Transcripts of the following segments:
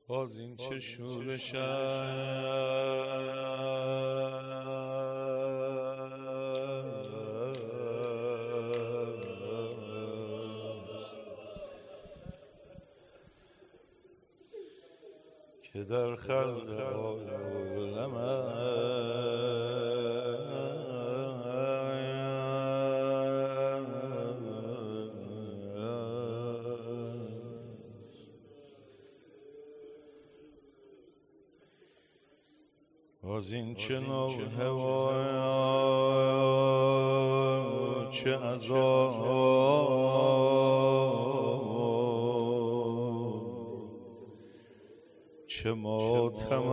باز این چه شورش که در خلق عالم باز این چه نوحه و چه عذاب چه ماتم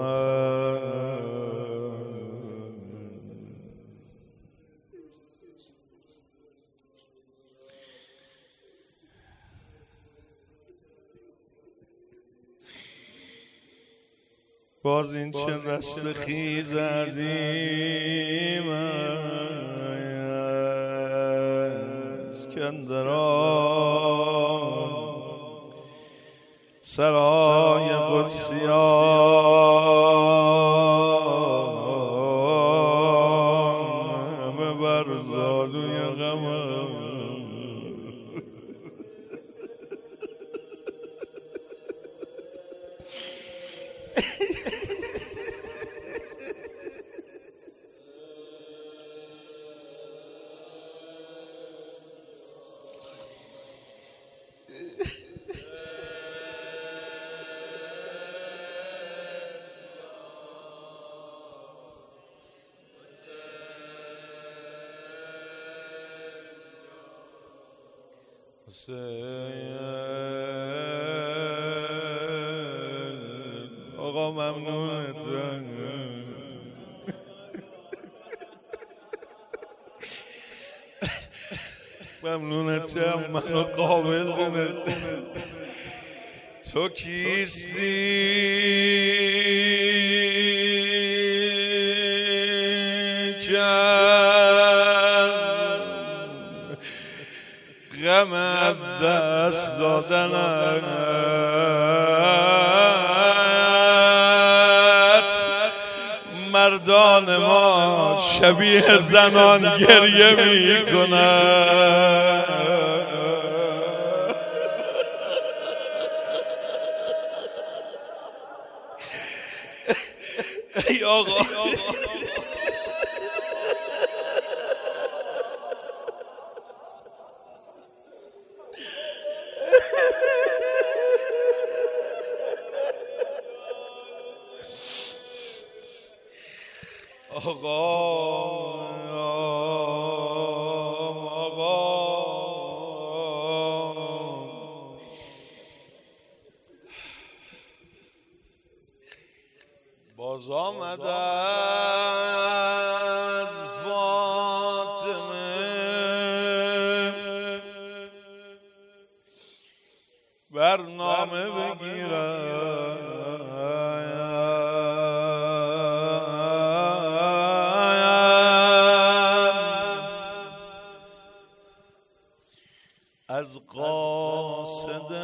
باز این چه رستخیز عظیم است که اندر آن سرای قدسیان بر زالوی غمم آقا ممنونتم ممنونتم منو قابل کنه تو کیستی غم از دست دادنت مردان ما شبیه زنان گریه می کنند ای آقا باز آمد از فاطمه برنامه بگیرم از قاصد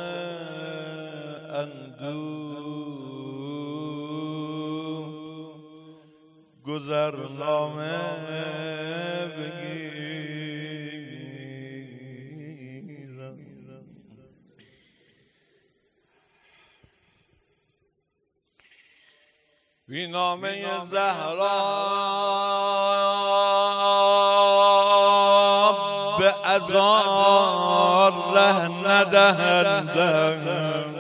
اندوه گذرنامه بگیرم بی نامه زهرا به ازار ره ندهندم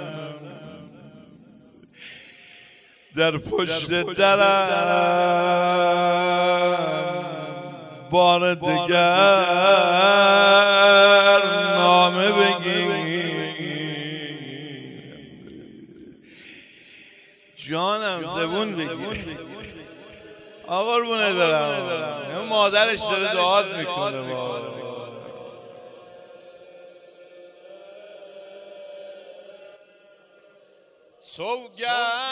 در پشت درم بار دگر نامه بگیر جانم زبون بگیر آقا قربونه دارم مادرش داره دعات میکنه سوگند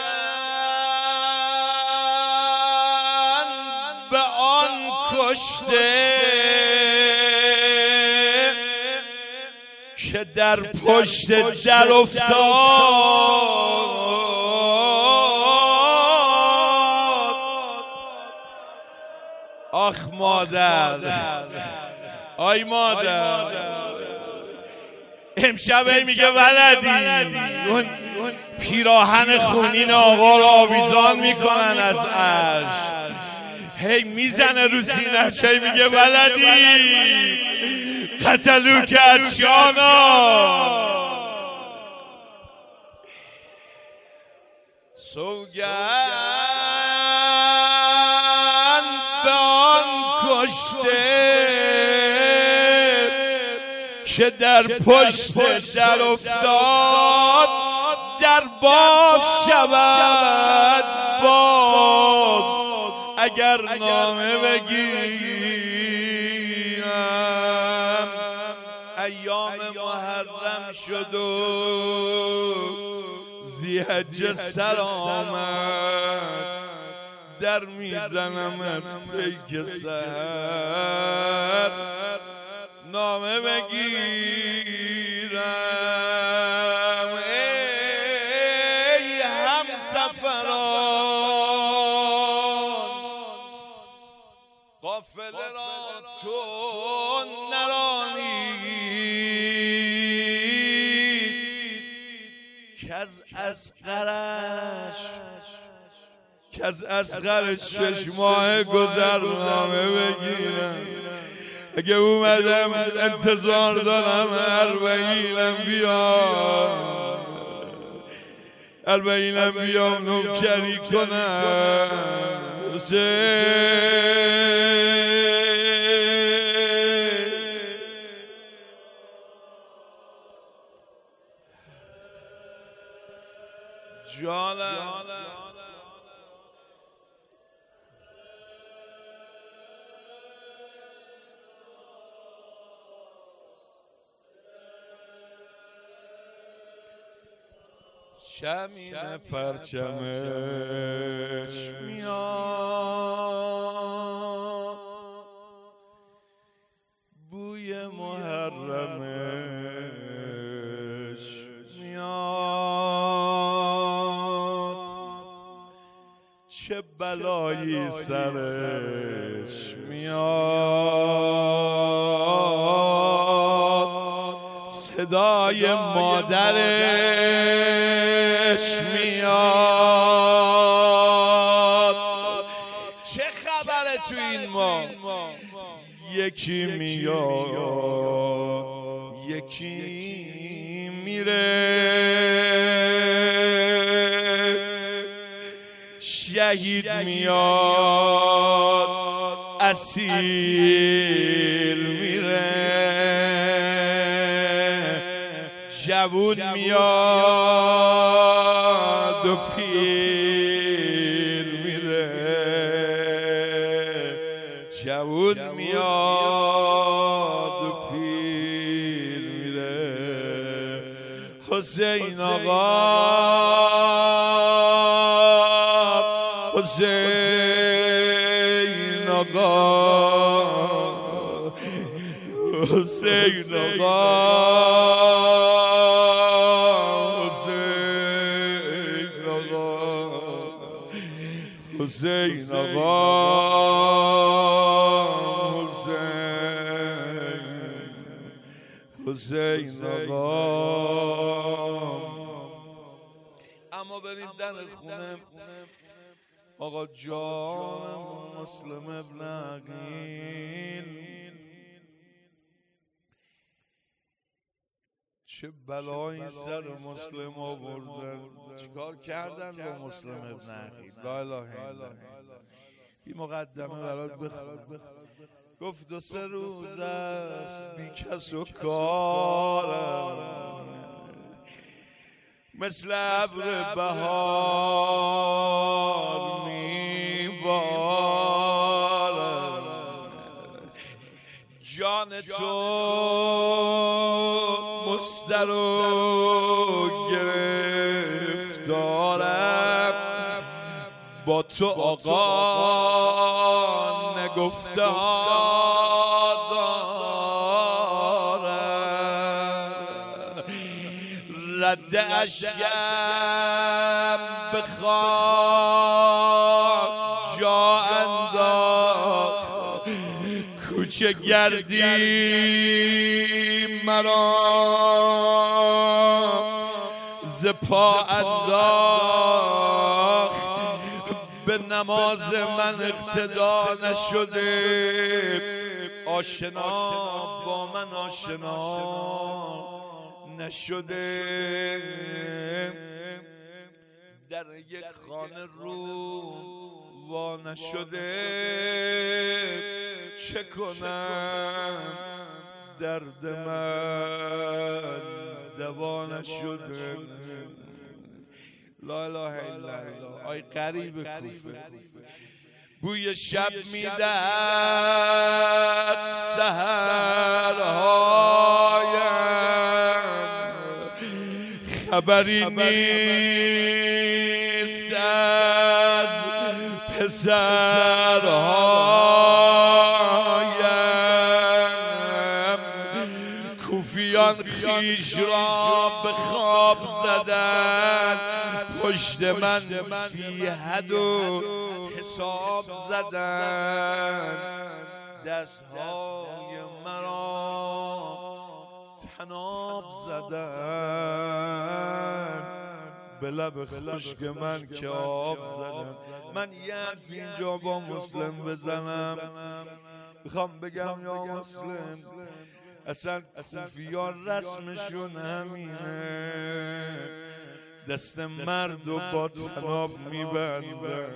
به آن کشته که در پشت در افتاد آخ مادر، آی مادر، امشب میگه ولدی اون پیراهن خونین آقا رو آویزان میکنن از عرش، هی میزنه رو سینه‌ش، هی میگه ولدی قتلو کچانا، سوگند به آن کشته که در پشت در افتاد، در باز شود باز اگر نامه بگیرم. ایام محرم شد و ذی‌حجه سر آمد، در میزنم از پیک سر نامه بگیرم. ای همسفران قافله را تو نرانید، کز اصغرش 6 ماه گذرنامه بگیرم. اگه اومدم انتظار دارم 40 بیام نوکری کنم. جانم شمین پرچمش میاد، بوی محرمش میاد، چه بلایی سرش میاد، صدای مادرش میاد. چه خبره تو این ما؟ یکی میاد یکی میره، شهید میاد اسیر میره، جوون میاد و پیر میره، جوون میاد و پیر میره. حسین آقا، حسین آقا، حسین آقا، حسین آقا، حسین آقا. اما بریم در خونه آقا جانم مسلم ابن عقیل. چه بلایی سر مسلم آوردن، چیکار کردن با مسلم ابن عقیل؟ لا اله الا الله. بی مقدمه برات بخونم. گفت 2-3 روز است بی کس و کارم، مثل ابر بهار میبارم، جان تو مستر و گرفتارم، با تو آقا نگفته دارم، رد اشکم به خاک جا انداخت، کوچه گردی مرا ز پا انداخت، به نماز من اقتدا نشده، آشنا با من آشنا نشده، در یک خانه رو وا نشده، چه کنم درد من دوا نشده. لا اله الا الله. آی قریب کوفه بوی شب میدد سحرهایم، خبری نیست از پسرهایم. کوفیان خویش را به خواب زدن، پشت من بی حد و حساب زدن، دستهای مرا تناب زدن، به لب خشک من که آب زدن. من یه حرف اینجا با مسلم بزنم، میخوام بگم یا مسلم، اصلا کوفیان رسمشون همینه، دست مرد و با تناب میبندن.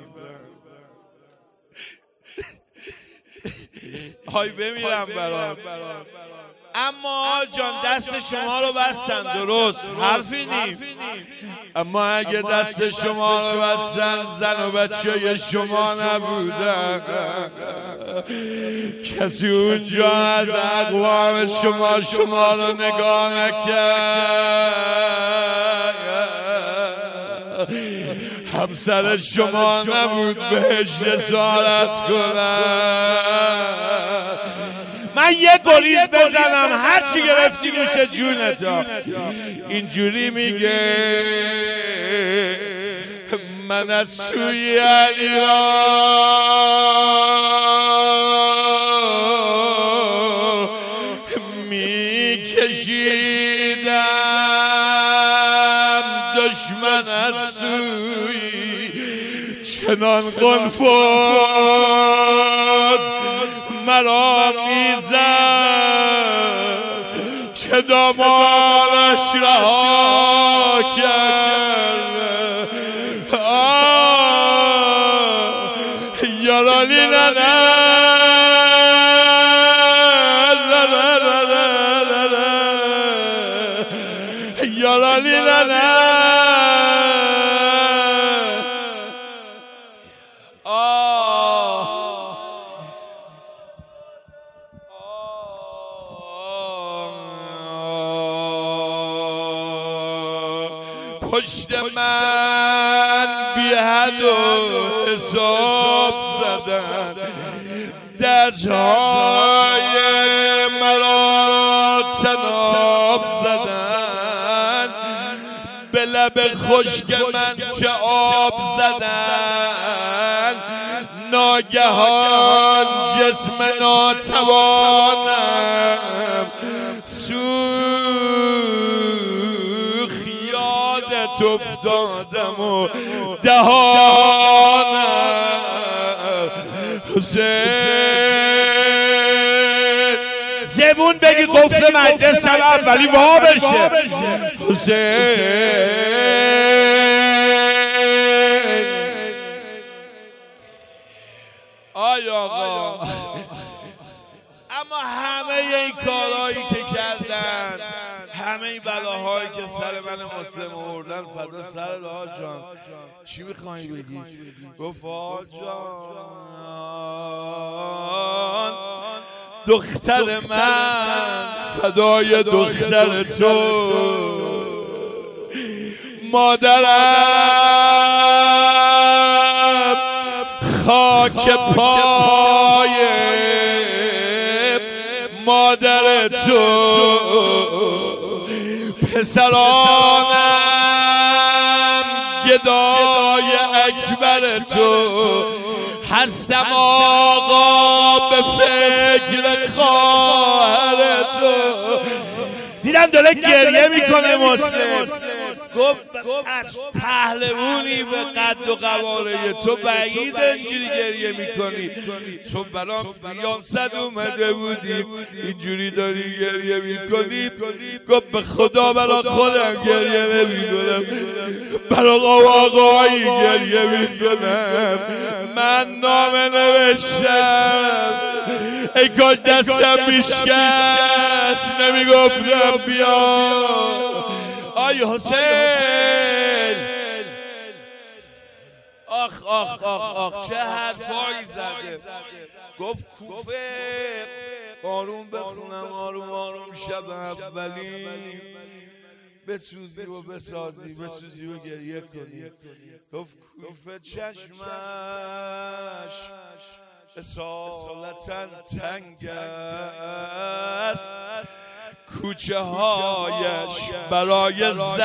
های بمیرم برام. اما جان دست شما رو بستن، درست حرفی نیم، اما اگه دست شما رو بستن زن و بچه شما نبودن، کسی اونجا از اقوام شما رو نگاه نکرد، همسر شما نبود بهش رسالت کنن. من یه گریز بزنم هرچی گرفتی نوش جونتا. اینجوری میگه من از سوی علی را میکشیدم، دشمن از سوی چنان قنفذ مرا میزد که دامانش رها کرد. یارالی نه یارالی نه پشت من بی حد و حساب زدن، دستهای مرا تناب زدن، به لب خشک من که آب زدن، ناگهان جسم ناتوانم افتادم و دهانم حسین زبون بگی قفل مجلس سلام ولی وا بشه. حسین آی آقا، اما همه این کارهایی که کردن، همه این بلاهایی که سر من مسلم آوردن، فدا سر آقا جان، چی میخوایی بگی؟ گفت آقا جان دختر من فدای دختر تو، مادرم خاک پای مادر تو، پسرانم گدای اکبر تو، هستم آقا به فکر خواهر تو. دیدم داره گریه میکنه مسلم. گفت از پهلوونی به قد و قواره تو بعید اینجوری گریه میکنی، تو برام بیانصد اومده بودی اینجوری داری گریه میکنی. گفت به خدا برای خودم گریه نمیکنم، برای آقایی گریه میکنم. من نامه نوشتم ای کاش دستم میشکست نمیگفتم بیا. آی حسین آخ آخ آخ آخ چه حرفایی زده. گفت کوفه آروم بخونم، آروم آروم شب اولی بسوزی و بسازی، بسوزی و گریه کنی. گفت کوفه چشمش اصالتاً تنگ است، کوچه هایش برای زن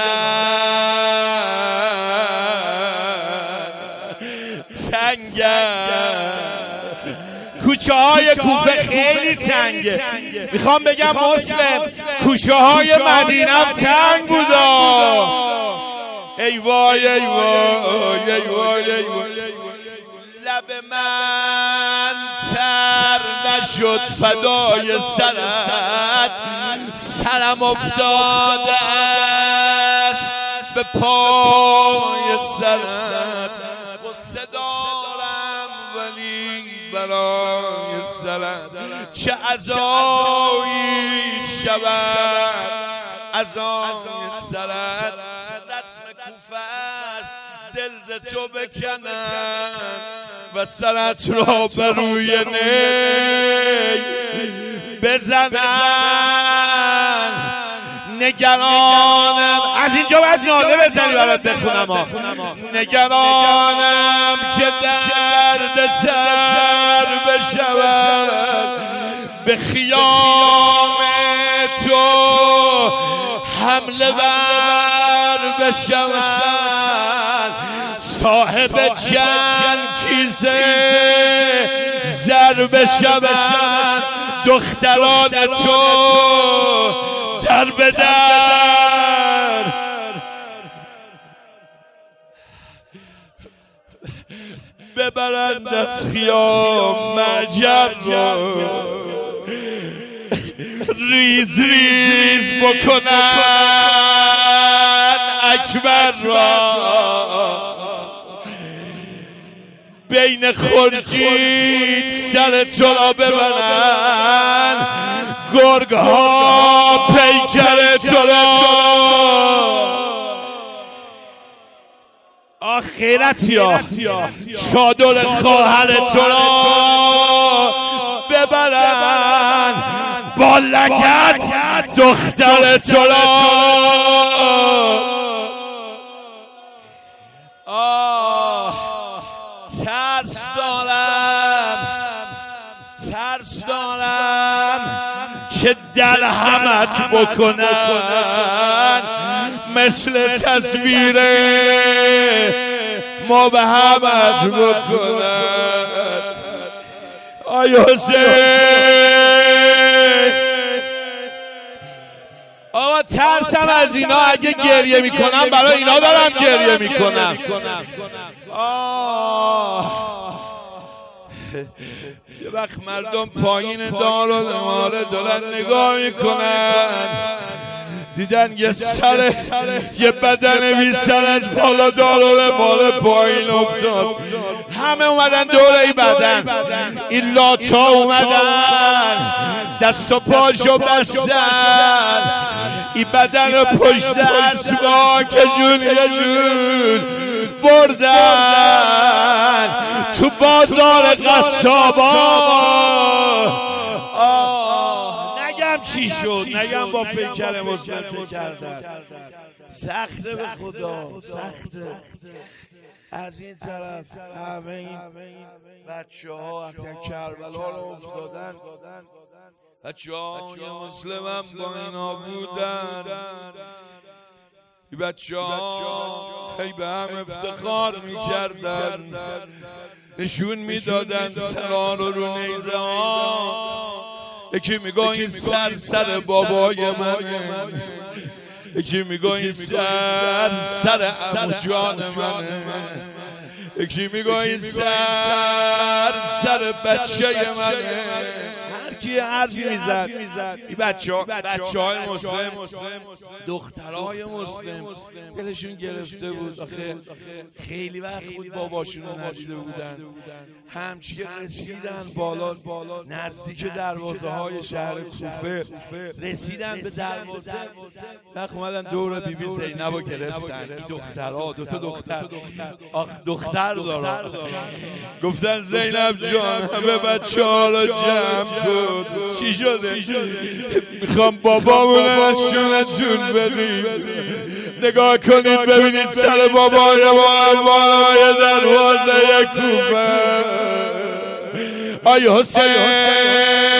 تنگ است. کوچه های کوفه خیلی تنگه. میخوام بگم مسلم کوچه های مدینه هم تنگ بودا. ای وای ای وای ای وای ای وای. لب من تر نشد فدای سرت، سرم افتاده است به پای سرت. غصه دارم ولی برای سرت چه عزایی شود عزای سرت. رسم کوفه است دل ز تو بکنم و سرت را بر روی نی بزنن. نگرانم از اینجا باید ناله بزنی برات بخونم. نگرانم که درد سر بشود به خیام تو حمله بر بشود. صاحب چند چیزه زر بشود دختران تو در به در. ببرند از خیام معجب را ریز ریز بکنن اکبر را. بین خورشید سر تو را ببرن گرگ ها پیکر تو را. آخرتی ها چادر خواهر تو را ببرن با لگد دختر تو را. ترس دارم که در همت بکنن مثل تصویر مبهمت بکنن. آی حسین آقا ترسم از اینا، اگه گریه میکنم برای اینا دارم گریه میکنم. یه وقت مردم پایین دارالمعارض دارن نگاه میکنن دیدن یه سر یه بدن بی سر از بالا دارالمعارض پایین افتاد. همه اومدن دور این بدن، این لاتا اومدن دست و پاشو بستن این بدن رو پشت اسبا که جون یه جون بردن تو بازار قصابا. نگم چی شد، نگم با پیکر مسلم چه کردن. سخته به خدا سخته. از این طرف همه این بچه ها وقتی کربلا رو افتادن، بچه های مسلم هم با اینا بودن. بچه ها هی به هم افتخار میکردن نشون میدادن سرا رو نیزه ها. یکی میگه این سر بابای منه، یکی میگه این سر عمو جان منه، یکی میگه این سر بچه منه. هر کی حرفی میزد. این بچه های مسلم، دخترهای مسلم دلشون گرفته بود. آخه خیلی وقت بود باباشون رو ندیده بودن. همچی رسیدن بالا نزدیک دروازه های شهر کوفه رسیدن به دروازه، وقت اومدن دور بیبی زینب رو گرفتن. این دخترها دوتا دختر دارن. گفتن زینب جان همه بچه ها رو جمع کن. چی شده؟ میخوام بابامون نشونتون بدیم. نگاه کنید ببینید سر بابای ما بالای دروازه کوفه. آی حسین